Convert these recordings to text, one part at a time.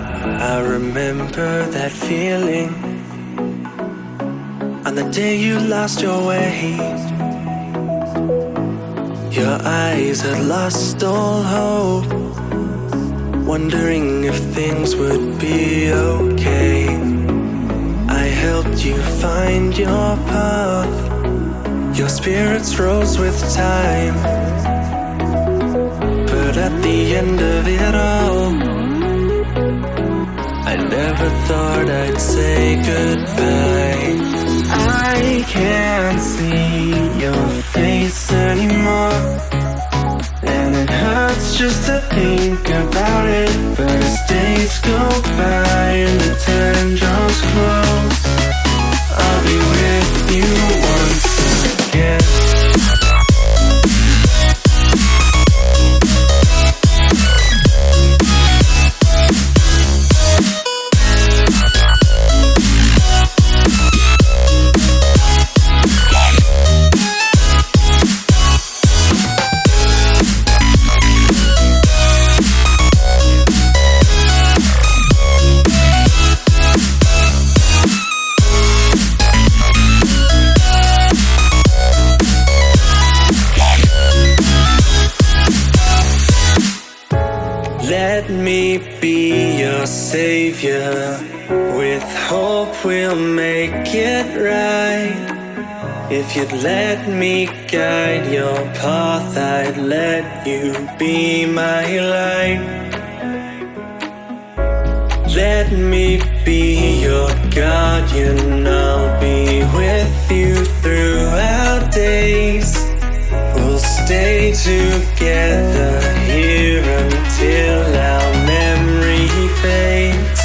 I remember that feeling on the day you lost your way. Your eyes had lost all hope, wondering if things would be okay. I helped you find your path. Your spirits rose with time, but at the end of it all, I never thought I'd say goodbye. I can't see your face anymore, and it hurts just to think about it. But as days go by and the time draws close, I'll be with you once again. Let me be your savior. With hope we'll make it right. If you'd let me guide your path, I'd let you be my light. Let me be your guardian. I'll be with you throughout days. We'll stay together here until our memory fades.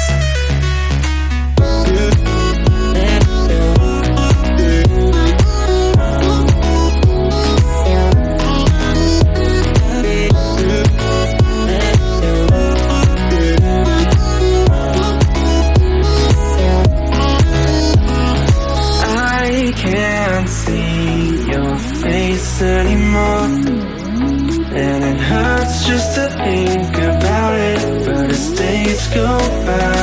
I can't see your face anymore, and it hurts just to think about it. But as days go by